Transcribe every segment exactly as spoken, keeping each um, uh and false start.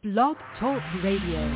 Blog Talk Radio.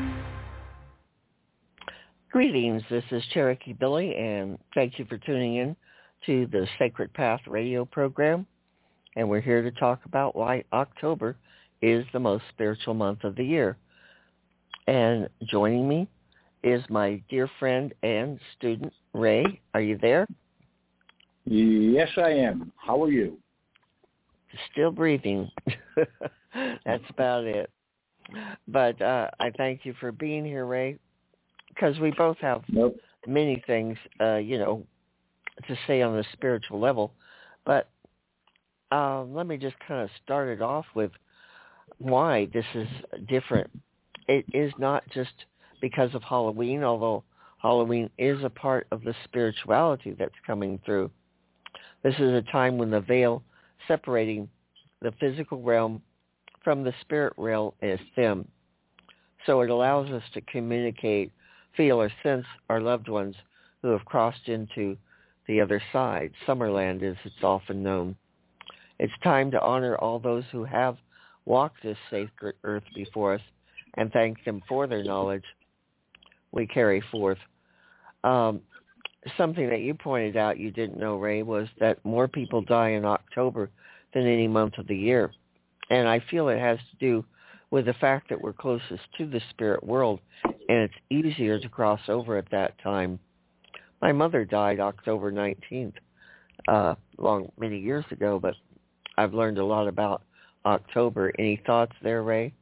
Greetings, this is Cherokee Billy, and thank you for tuning in to the Sacred Path radio program. And we're here to talk about why October is the most spiritual month of the year. And joining me is my dear friend and student, Ray. Are you there? Yes, I am. How are you? Still breathing. That's about it. But uh, I thank you for being here, Ray, because we both have nope. many things, uh, you know, to say on the spiritual level. But uh, let me just kind of start it off with why this is different. It is not just because of Halloween, although Halloween is a part of the spirituality that's coming through. This is a time when the veil separating the physical realm from the spirit realm is thin. So it allows us to communicate, feel, or sense our loved ones who have crossed into the other side. Summerland, as it's often known. It's time to honor all those who have walked this sacred earth before us and thank them for their knowledge we carry forth. Um, something that you pointed out you didn't know, Ray, was that more people die in October than any month of the year. And I feel it has to do with the fact that we're closest to the spirit world, and it's easier to cross over at that time. My mother died October nineteenth, uh, long many years ago, but I've learned a lot about October. Any thoughts there, Ray?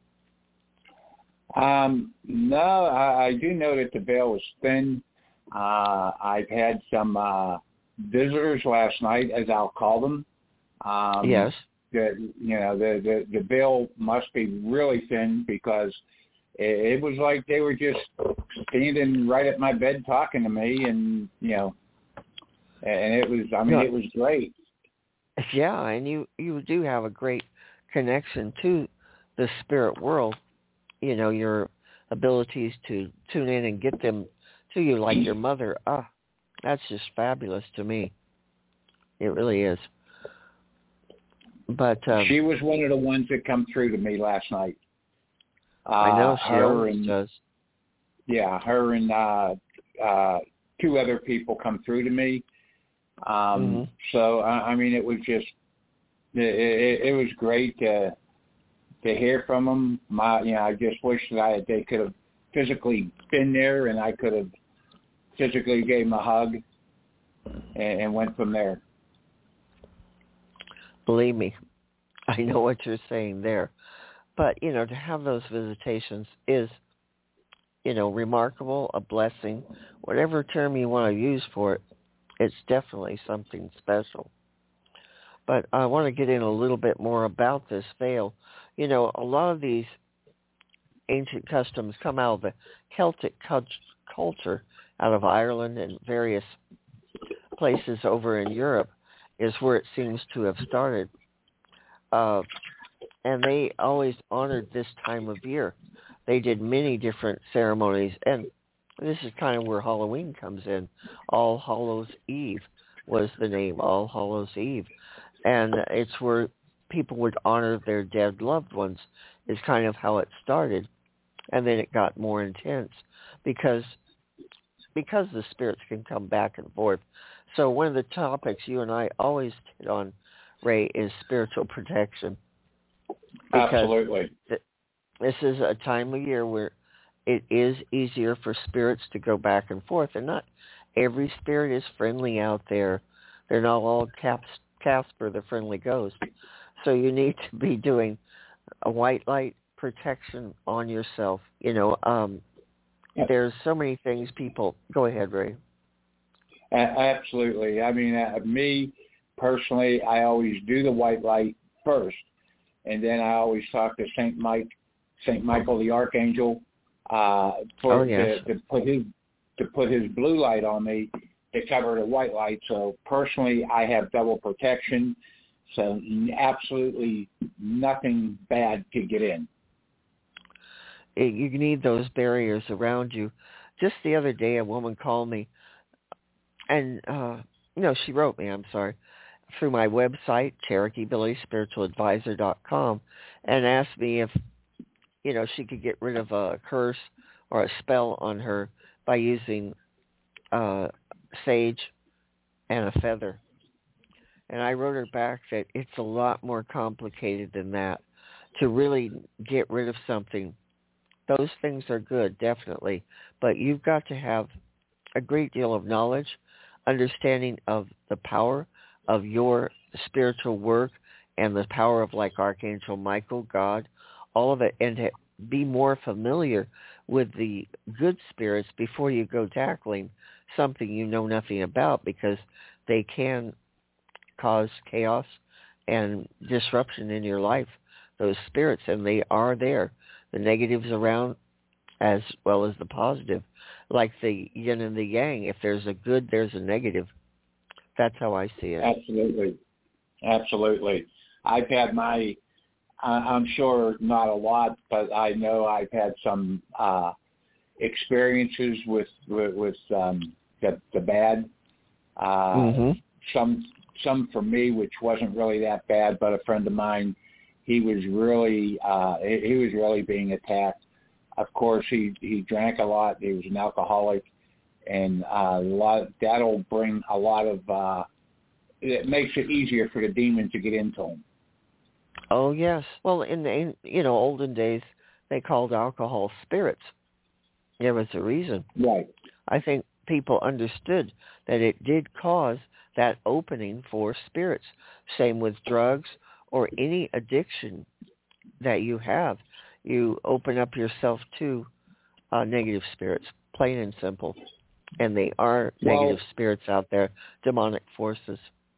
Um, no, I, I do know that the veil is thin. Uh, I've had some uh, visitors last night, as I'll call them. Um, yes. The, you know, the, the, the veil must be really thin because it, it was like they were just standing right at my bed talking to me, and, you know, and it was, I mean, no. it was great. Yeah, and you, you do have a great connection to the spirit world. You know, your abilities to tune in and get them to you like your mother. Ah, that's just fabulous to me. It really is. But um, she was one of the ones that come through to me last night. Uh, I know she her always and, does. Yeah, her and uh, uh, two other people come through to me. Um, mm-hmm. So I, I mean, it was just it, it, it was great to to hear from them. My, you know, I just wish that I, they could have physically been there, and I could have physically gave them a hug and, and went from there. Believe me, I know what you're saying there. But, you know, to have those visitations is, you know, remarkable, a blessing. Whatever term you want to use for it, it's definitely something special. But I want to get in a little bit more about this veil. You know, a lot of these ancient customs come out of the Celtic culture, out of Ireland and various places over in Europe, is where it seems to have started. Uh, and they always honored this time of year. They did many different ceremonies, and this is kind of where Halloween comes in. All Hallows Eve was the name, All Hallows Eve. And it's where people would honor their dead loved ones, is kind of how it started. And then it got more intense because because the spirits can come back and forth. So one of the topics you and I always hit on, Ray, is spiritual protection. Absolutely. Th- this is a time of year where it is easier for spirits to go back and forth. And not every spirit is friendly out there. They're not all Caps, Casper, the friendly ghost. So you need to be doing a white light protection on yourself. You know, um, Yep. There's so many things people... Go ahead, Ray. Absolutely. I mean, uh, me personally, I always do the white light first, and then I always talk to Saint Mike, Saint Michael the Archangel, uh, for oh, yes. to, to put his to put his blue light on me to cover the white light. So personally, I have double protection, so absolutely nothing bad could get in. You need those barriers around you. Just the other day, a woman called me, and uh, no, she wrote me. I'm sorry, through my website, Cherokee Billy Spiritual Advisor dot com, and asked me if, you know, she could get rid of a curse or a spell on her by using uh, sage and a feather. And I wrote her back that it's a lot more complicated than that. To really get rid of something, those things are good, definitely. But you've got to have a great deal of knowledge, understanding of the power of your spiritual work and the power of like Archangel Michael, God, all of it, and to be more familiar with the good spirits before you go tackling something you know nothing about, because they can cause chaos and disruption in your life, those spirits, and they are there. The negatives around as well as the positive, like the yin and the yang. If there's a good, there's a negative. That's how I see it. Absolutely. Absolutely. I've had my, I'm sure not a lot, but I know I've had some uh, experiences with with, with um, the, the bad. Uh, mm-hmm. Some some for me, which wasn't really that bad, but a friend of mine, he was really uh, he was really being attacked. Of course, he he drank a lot. He was an alcoholic, and uh, a lot that'll bring a lot of. Uh, it makes it easier for the demon to get into him. Oh yes. Well, in the you know olden days, they called alcohol spirits. There was a reason. Right. I think people understood that it did cause that opening for spirits. Same with drugs or any addiction that you have. You open up yourself to uh, negative spirits, plain and simple. And they are well, negative spirits out there, demonic forces.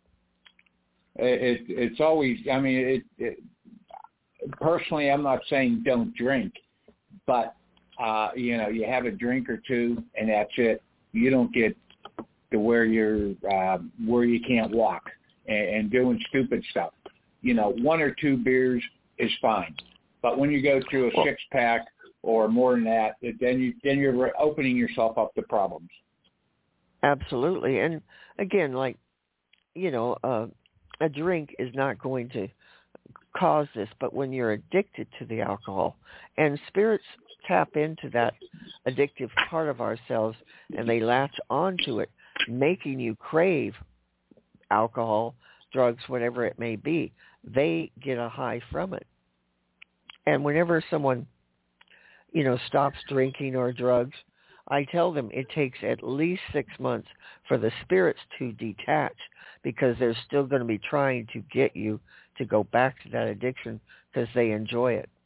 It, it's always, I mean, it, it, personally, I'm not saying don't drink, but, uh, you know, you have a drink or two and that's it. You don't get to where you're, uh, where you can't walk and, and doing stupid stuff. You know, one or two beers is fine. But when you go through a well, six pack or more than that, then you, then you're opening yourself up to problems. Absolutely. And again, like, you know, uh, a drink is not going to cause this, but when you're addicted to the alcohol, and spirits tap into that addictive part of ourselves and they latch onto it, making you crave alcohol, drugs, whatever it may be, they get a high from it. And whenever someone, you know, stops drinking or drugs, I tell them it takes at least six months for the spirits to detach, because they're still going to be trying to get you to go back to that addiction because they enjoy it.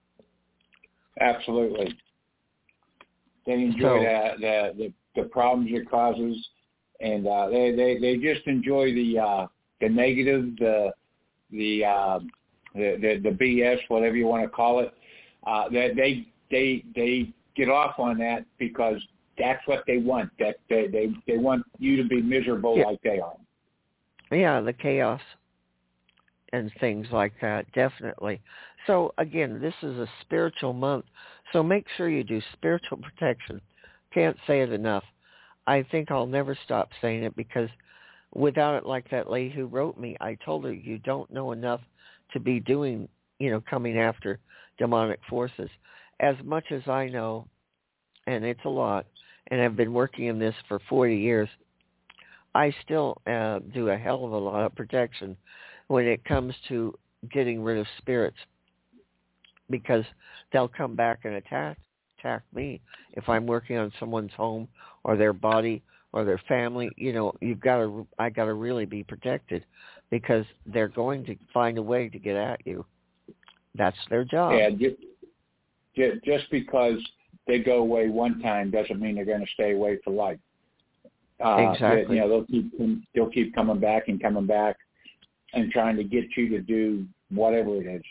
Absolutely. They enjoy so, that, the, the the problems it causes, and uh, they, they they just enjoy the uh, the negative, the the, uh, the the the B S, whatever you want to call it. Uh, they they they they get off on that because that's what they want. That they they, they want you to be miserable, yeah, like they are. Yeah, the chaos and things like that, definitely. So again, this is a spiritual month, so make sure you do spiritual protection. Can't say it enough. I think I'll never stop saying it, because without it, like that lady who wrote me, I told her, you don't know enough to be doing, you know, coming after demonic forces. As much as I know, and it's a lot, and I've been working in this for forty years, I still uh, do a hell of a lot of protection when it comes to getting rid of spirits, because they'll come back and attack attack me if I'm working on someone's home or their body or their family. You know, you've got to I got to really be protected, because they're going to find a way to get at you. That's their job. Yeah, just, just because they go away one time doesn't mean they're going to stay away for life. Uh, exactly. You know, they'll keep they'll keep coming back and coming back and trying to get you to do whatever it is.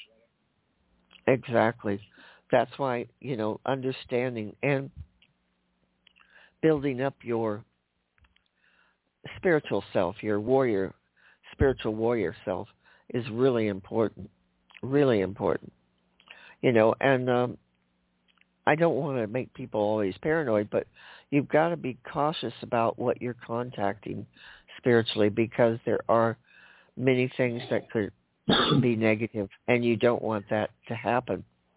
Exactly. That's why, you know, understanding and building up your spiritual self, your warrior, spiritual warrior self, is really important. Really important. You know, and um, I don't want to make people always paranoid, but you've got to be cautious about what you're contacting spiritually, because there are many things that could be negative, and you don't want that to happen.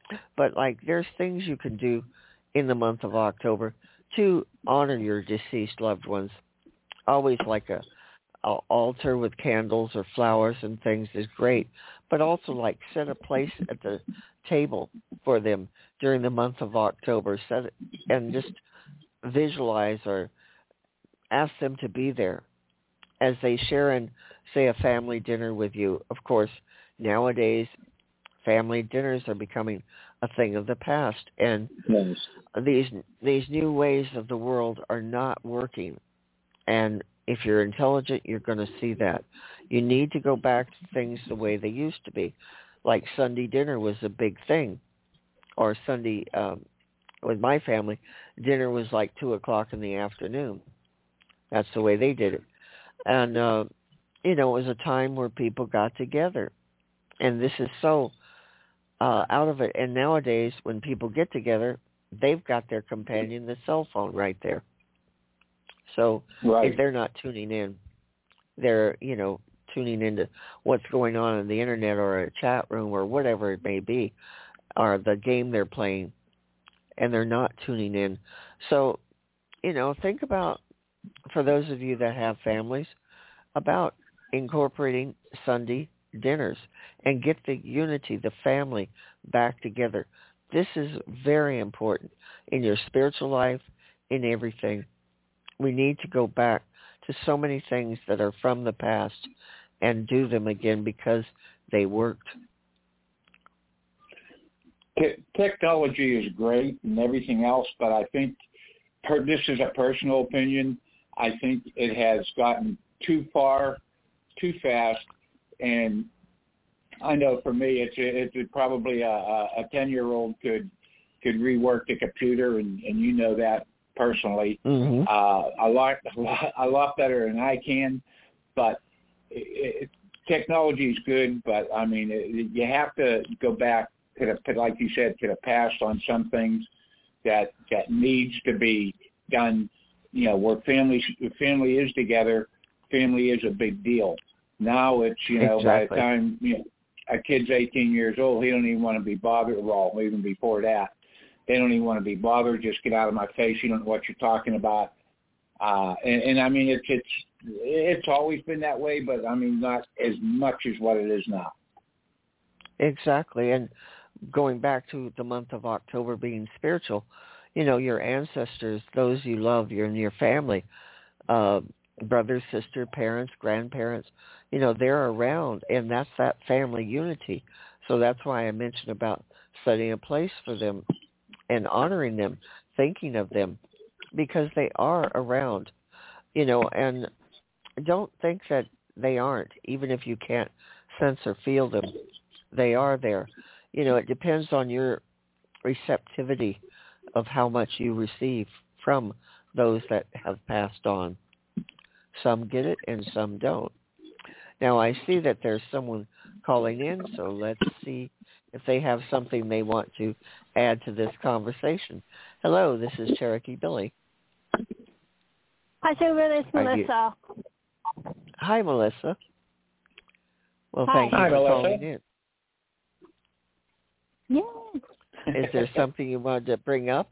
But like there's things you can do in the month of October to honor your deceased loved ones. Always like a, a altar with candles or flowers and things is great, but also like set a place at the table for them during the month of October. Set it, and just visualize or ask them to be there as they share in, say, a family dinner with you. Of course, nowadays, family dinners are becoming a thing of the past, and Yes. these these new ways of the world are not working. And if you're intelligent, you're going to see that. You need to go back to things the way they used to be. Like Sunday dinner was a big thing, or Sunday, um, with my family, dinner was like two o'clock in the afternoon. That's the way they did it. And, uh, you know, it was a time where people got together. And this is so uh, out of it. And nowadays, when people get together, they've got their companion, the cell phone, right there. So Right. if they're not tuning in, they're, you know, tuning into what's going on in the internet or a chat room or whatever it may be, or the game they're playing, and they're not tuning in. So, you know, think about, for those of you that have families, about incorporating Sunday dinners and get the unity, the family back together. This is very important in your spiritual life, in everything. We need to go back to so many things that are from the past and do them again because they worked. Te- technology is great and everything else, but I think, per, this is a personal opinion, I think it has gotten too far, too fast, and I know for me, it's it's probably a, a ten-year-old could could rework the computer, and, and you know that personally, Mm-hmm. uh, a lot a lot a lot better than I can. But it, it, technology is good, but I mean, it, you have to go back to the, to, like you said, to the past on some things that that needs to be done. You know, where family family is together, family is a big deal. Now it's, you know, Exactly. by the time, you know, a kid's eighteen years old, he don't even want to be bothered. Well, even before that, they don't even want to be bothered. Just get out of my face. You don't know what you're talking about. Uh, and, and I mean, it's it's it's always been that way, but I mean, not as much as what it is now. Exactly. And going back to the month of October being spiritual, you know, your ancestors, those you love, your in your family, uh, brothers, sister, parents, grandparents, you know, they're around, and that's that family unity. So that's why I mentioned about setting a place for them and honoring them, thinking of them, because they are around, you know, and don't think that they aren't, even if you can't sense or feel them. They are there. You know, it depends on your receptivity of how much you receive from those that have passed on. Some get it and some don't. Now, I see that there's someone calling in, so let's see if they have something they want to add to this conversation. Hello, this is Cherokee Billy. Hi, Silver. It's Are you- Melissa. Hi, Melissa. Well, Hi. thank you Hi, for Melissa. calling in. Yeah. Is there something you wanted to bring up?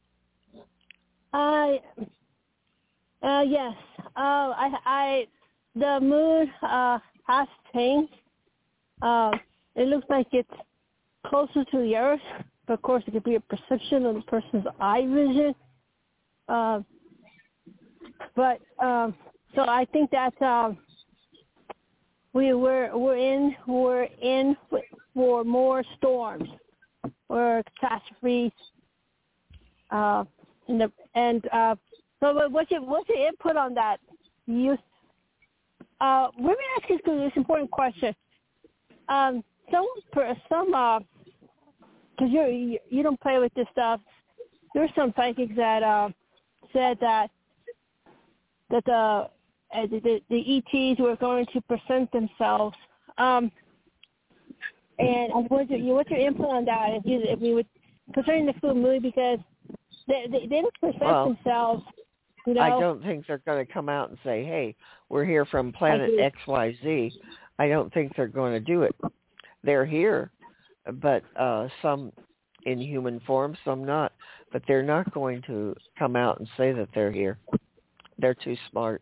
Uh, uh, yes. Uh, I, I, the moon uh, has changed. Uh, it looks like it's closer to the Earth, but of course it could be a perception of the person's eye vision. Uh, but um, so I think that um, we we're we're in we're in for more storms or catastrophes. Uh, and the, and uh, so what's your what's your input on that? You uh, let me ask you this important question. Um, some some uh, because you you you don't play with this stuff. There's some psychics that uh, said that that the, uh, the the E Ts were going to present themselves. Um, and what's your what's your input on that? If you if we would concerning the full moon, because they they, they don't present Well, themselves. You know? I don't think they're going to come out and say, hey, we're here from planet X Y Z. I don't think they're going to do it. They're here, but uh, some in human form, some not. But they're not going to come out and say that they're here. They're too smart.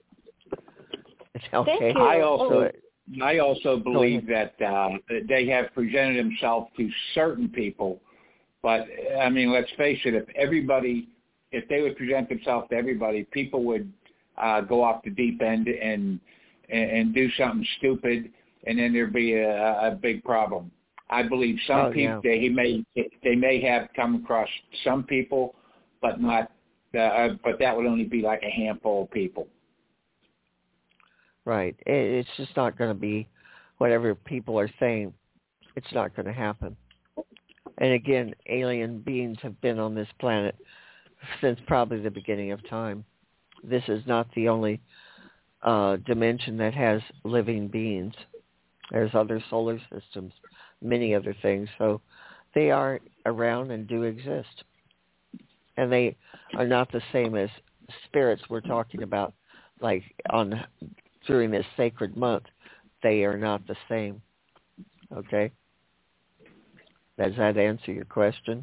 Okay. Thank you. I also, So, I also believe that uh, they have presented themselves to certain people. But, I mean, let's face it, if everybody, if they would present themselves to everybody, people would uh, go off the deep end and, and and do something stupid, and then there'd be a, a big problem. I believe some oh, people, yeah. they may they may have come across some people, but not, uh, but that would only be like a handful of people. Right. It's just not going to be whatever people are saying. It's not going to happen. And again, alien beings have been on this planet since probably the beginning of time. This is not the only uh, dimension that has living beings. There's other solar systems, many other things. So they are around and do exist. And they are not the same as spirits we're talking about, like on during this sacred month. They are not the same. Okay? Does that answer your question?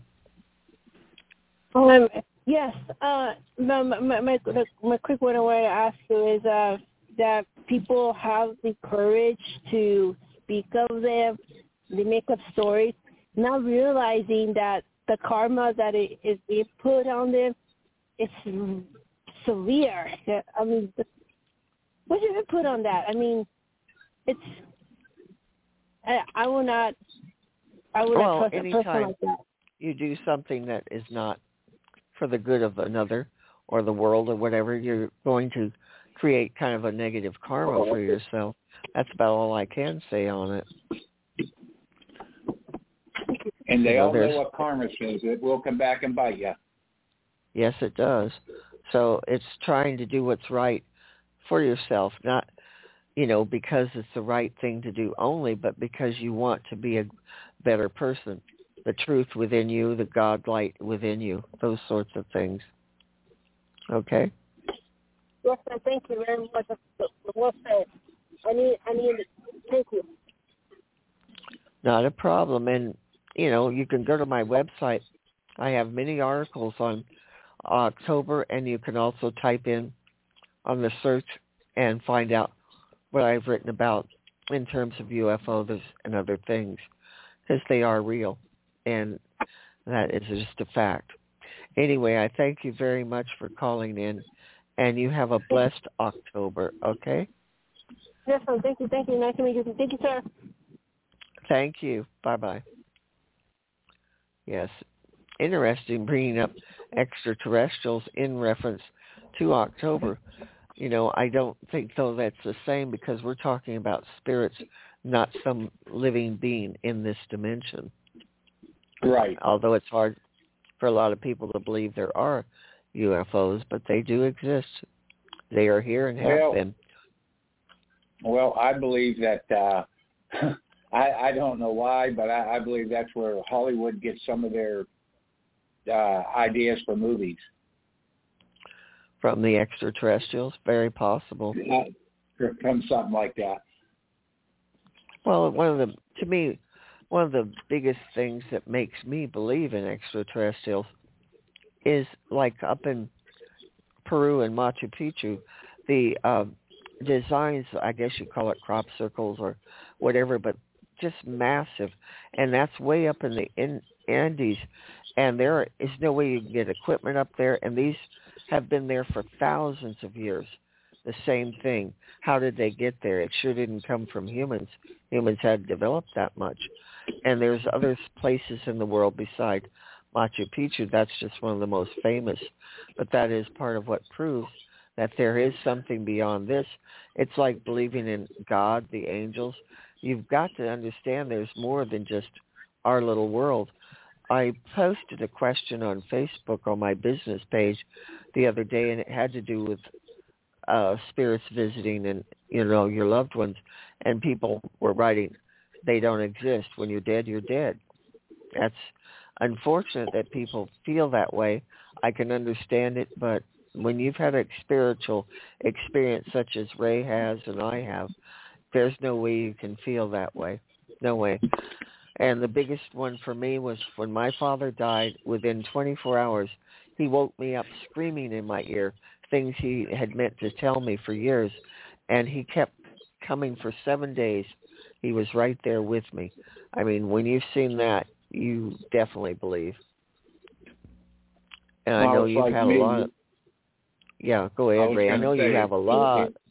Um, yes. Uh, my, my, my, my quick one I wanted to ask you is uh, that people have the courage to speak of them. They make up stories, not realizing that the karma that it is being put on them is severe. I mean, what did it put on that? I mean, it's. I, I will not. I would well, not trust a person anytime like that. you do something that is not for the good of another or the world or whatever, you're going to create kind of a negative karma for yourself. That's about all I can say on it. And they You know, all know there's- what karma says. It will come back and bite you. Yes, it does. So it's trying to do what's right for yourself, not, you know, because it's the right thing to do only, but because you want to be a better person. The truth within you, the God light within you, those sorts of things. Okay? Yes, sir. Thank you very much. Well said. I need, I need, thank you. Not a problem. And, you know, you can go to my website. I have many articles on October, and you can also type in on the search and find out what I've written about in terms of U F Os and other things, because they are real, and that is just a fact. Anyway, I thank you very much for calling in, and you have a blessed October, okay? Yes, sir. Thank you. Thank you. Nice to meet you. Thank you, sir. Thank you. Bye-bye. Yes. Interesting bringing up extraterrestrials in reference to October. You know, I don't think, though, that's the same, because we're talking about spirits, not some living being in this dimension. Right. Although it's hard for a lot of people to believe there are U F Os, but they do exist. They are here and have well, been. Well, I believe that, uh, I, I don't know why, but I, I believe that's where Hollywood gets some of their uh, ideas for movies. From the extraterrestrials? Very possible. Uh, from something like that. Well, one of the, to me, one of the biggest things that makes me believe in extraterrestrials is, like up in Peru and Machu Picchu, the uh, designs, I guess you call it crop circles or whatever, but just massive. And that's way up in the in Andes, and there is no way you can get equipment up there, and these have been there for thousands of years. The same thing. How did they get there? It sure didn't come from humans. Humans had developed that much. And there's other places in the world beside Machu Picchu. That's just one of the most famous. But that is part of what proves that there is something beyond this. It's like believing in God, the angels. You've got to understand there's more than just our little world. I posted a question on Facebook on my business page the other day, and it had to do with uh, spirits visiting and, you know, your loved ones. And people were writing, they don't exist. When you're dead, you're dead. That's unfortunate that people feel that way. I can understand it, but when you've had a spiritual experience such as Ray has and I have, there's no way you can feel that way. No way. And the biggest one for me was when my father died. Within twenty-four hours, he woke me up screaming in my ear, things he had meant to tell me for years. And he kept coming for seven days. He was right there with me. I mean, when you've seen that, you definitely believe. And I well, know you've like had me. a lot of... Yeah, go I ahead, Ray. I know say, you have a lot. It,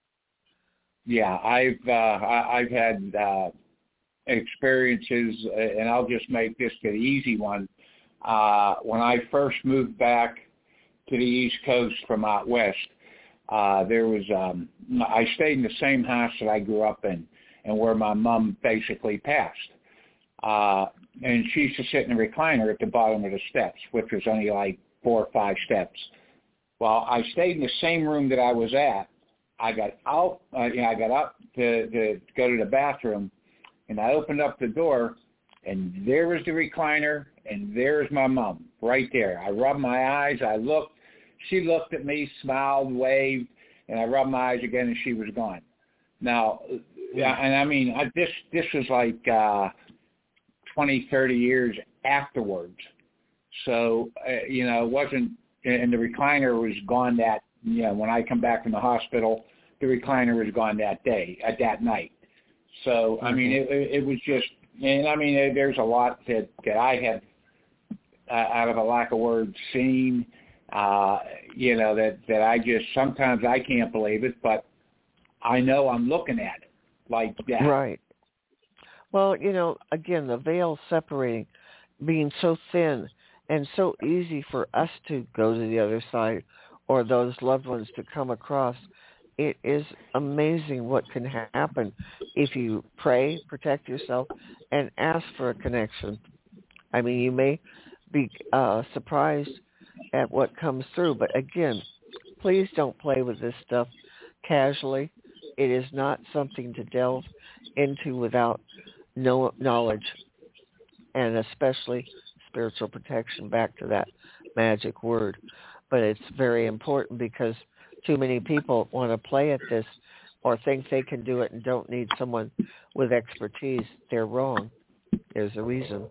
yeah, I've uh, I, I've had uh, experiences, and I'll just make this the easy one. Uh, when I first moved back to the East Coast from out west, uh, there was um, I stayed in the same house that I grew up in, and where my mom basically passed. Uh, and she used to sit in a recliner at the bottom of the steps, which was only like four or five steps. Well, I stayed in the same room that I was at. I got out, uh, you know, I got up to, to go to the bathroom, and I opened up the door, and there was the recliner, and there's my mom right there. I rubbed my eyes. I looked. She looked at me, smiled, waved, and I rubbed my eyes again, and she was gone. Now, and I mean, I, this this was like uh, twenty, thirty years afterwards. So, uh, you know, it wasn't, and the recliner was gone that, you know, when I come back from the hospital, the recliner was gone that day, at that night. So, I mean, it, it was just, and I mean, there's a lot that, that I have, uh, out of a lack of words, seen, uh, you know, that, that I just, sometimes I can't believe it, but I know I'm looking at it like that. Right. Well, you know, again, the veil separating, being so thin and so easy for us to go to the other side or those loved ones to come across, it is amazing what can happen if you pray, protect yourself, and ask for a connection. I mean, you may be uh, surprised at what comes through, but again, please don't play with this stuff casually. It is not something to delve into without no knowledge, and especially spiritual protection, back to that magic word. But it's very important because too many people want to play at this or think they can do it and don't need someone with expertise. They're wrong. There's a reason.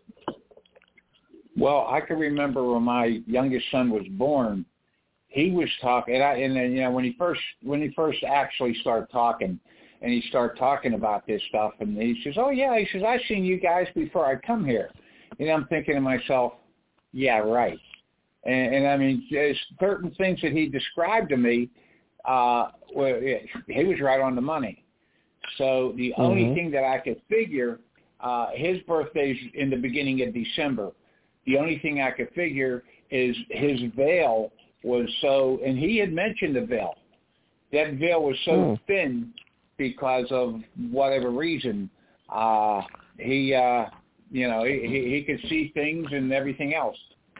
Well, I can remember when my youngest son was born, he was talking, and, I, and then, you know, when he first when he first actually started talking, and he started talking about this stuff, and he says, "Oh yeah," he says, "I've seen you guys before I come here," and I'm thinking to myself, "Yeah, right." And, and I mean, there's certain things that he described to me, uh, well, he was right on the money. So the mm-hmm. only thing that I could figure, uh, his birthday's in the beginning of December. The only thing I could figure is his veil was so, and he had mentioned the veil. That veil was so mm. thin because of whatever reason. Uh, he, uh, you know, he, he could see things and everything else.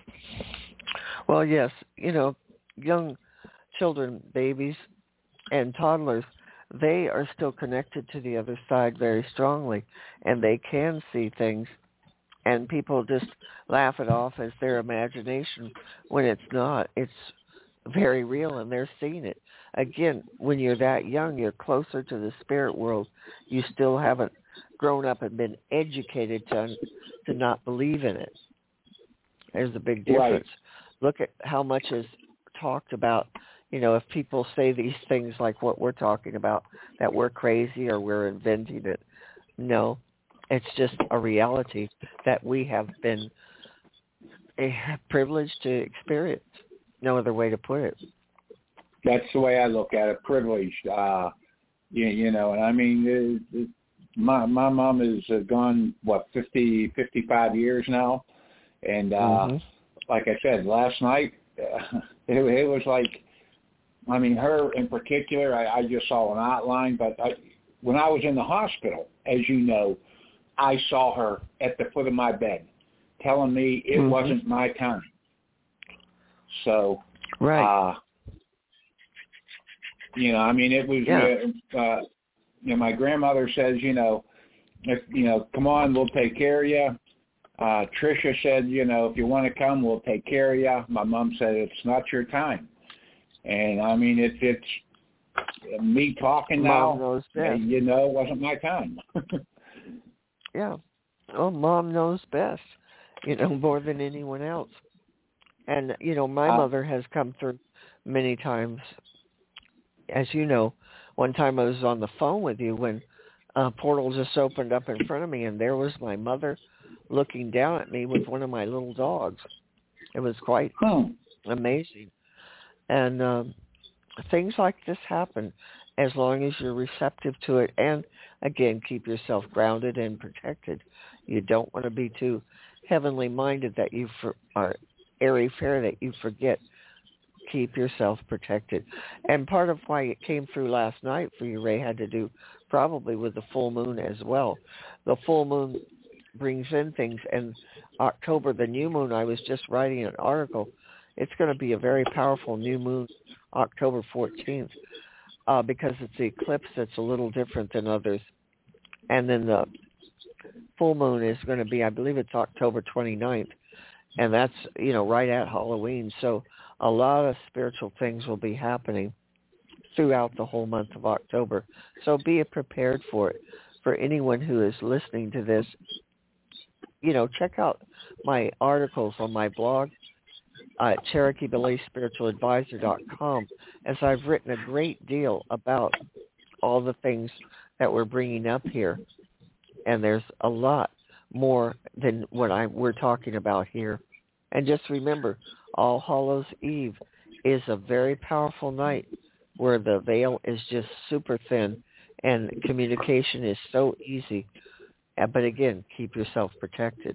Well, yes, you know, young children, babies, and toddlers, they are still connected to the other side very strongly, and they can see things, and people just laugh it off as their imagination when it's not. It's very real, and they're seeing it. Again, when you're that young, you're closer to the spirit world. You still haven't grown up and been educated to to not believe in it. There's a big difference. Right. Look at how much is talked about. You know, if people say these things like what we're talking about, that we're crazy or we're inventing it. No, it's just a reality that we have been privileged to experience. No other way to put it. That's the way I look at it, privileged. Uh, you, you know, and I mean, uh, my my mom is uh, gone, what, fifty, fifty-five years now. And uh, mm-hmm. like I said, last night, uh, it, it was like, I mean, her in particular, I, I just saw an outline. But I, when I was in the hospital, as you know, I saw her at the foot of my bed telling me it mm-hmm. wasn't my time. So, right. uh, you know, I mean, it was, yeah. uh, uh, you know, my grandmother says, you know, if, you know, come on, we'll take care of you. Uh, Tricia said, you know, if you want to come, we'll take care of you. My mom said, it's not your time. And, I mean, it, it's me talking Mom now, knows best. you know, it wasn't my time. Yeah. oh, Mom knows best, you know, more than anyone else. And, you know, my Uh, mother has come through many times. As you know, one time I was on the phone with you when a portal just opened up in front of me, and there was my mother looking down at me with one of my little dogs. It was quite hmm. amazing. And um, things like this happen as long as you're receptive to it. And, again, keep yourself grounded and protected. You don't want to be too heavenly minded that you for, are airy-fairy that you forget. Keep yourself protected. And part of why it came through last night for you, Ray, had to do probably with the full moon as well. The full moon brings in things, and October, the new moon, I was just writing an article. It's going to be a very powerful new moon, October fourteenth, uh, because it's the eclipse that's a little different than others. And then the full moon is going to be, I believe it's October twenty-ninth, and that's, you know, right at Halloween. So a lot of spiritual things will be happening throughout the whole month of October. So be prepared for it. For anyone who is listening to this, you know, check out my articles on my blog at Cherokee Billy Spiritual Advisor dot com, as I've written a great deal about all the things that we're bringing up here. And there's a lot more than what I we're talking about here. And just remember, All Hallows Eve is a very powerful night where the veil is just super thin and communication is so easy. But again, keep yourself protected.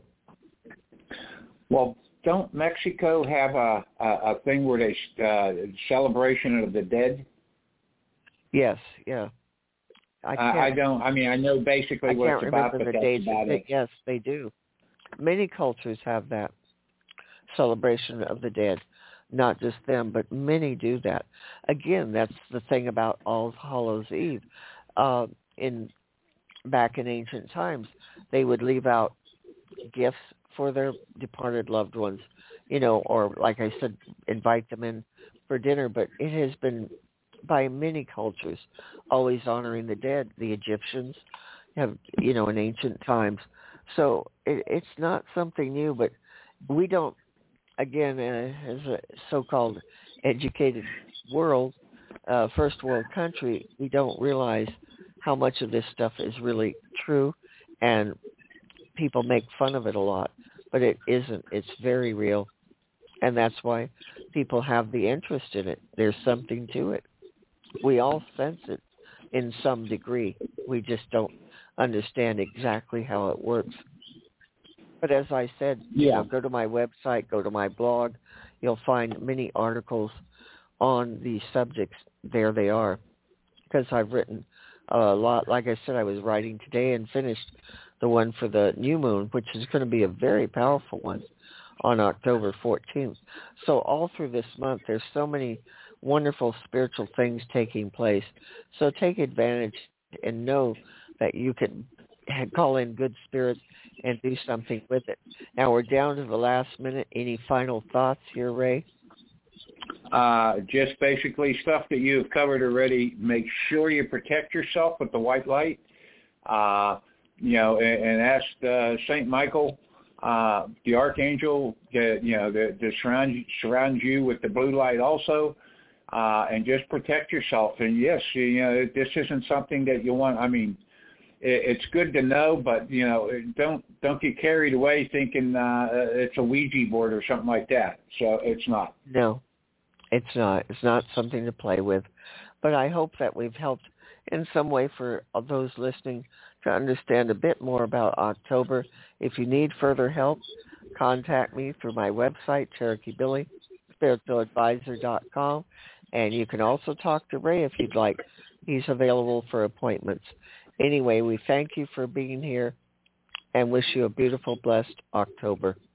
Well, don't Mexico have a, a, a thing where they uh, celebration of the dead? Yes, yeah. I, I, I don't. I mean, I know basically I what can't it's about, remember but the that's dates. about it. Yes, they do. Many cultures have that celebration of the dead. Not just them, but many do that. Again, that's the thing about All Hallows Eve. Uh, in back in ancient times, they would leave out gifts for their departed loved ones, you know, or like I said, invite them in for dinner. But it has been by many cultures always honoring the dead. The Egyptians have, you know, in ancient times. So it, it's not something new, but we don't, again, uh, as a so-called educated world, uh, first world country, we don't realize how much of this stuff is really true, and people make fun of it a lot, but it isn't. It's very real, and that's why people have the interest in it. There's something to it. We all sense it in some degree. We just don't understand exactly how it works. But as I said, Yeah. you know, go to my website, go to my blog. You'll find many articles on these subjects. There they are, because I've written a lot. Like I said, I was writing today and finished the one for the new moon, which is going to be a very powerful one on October fourteenth. So all through this month, there's so many wonderful spiritual things taking place. So take advantage and know that you can call in good spirits and do something with it. Now we're down to the last minute. Any final thoughts here, Ray? Uh, just basically stuff that you have covered already. Make sure you protect yourself with the white light. Uh, you know, and, and ask uh, Saint Michael, uh, the Archangel, that you know, that to surround surround you with the blue light also, uh, and just protect yourself. And yes, you know, this isn't something that you want. I mean, it, it's good to know, but you know, don't don't get carried away thinking uh, it's a Ouija board or something like that. So it's not. No. It's not. It's not something to play with. But I hope that we've helped in some way for those listening to understand a bit more about October. If you need further help, contact me through my website, Cherokee Billy Spiritual Advisor dot com. And you can also talk to Ray if you'd like. He's available for appointments. Anyway, we thank you for being here and wish you a beautiful, blessed October.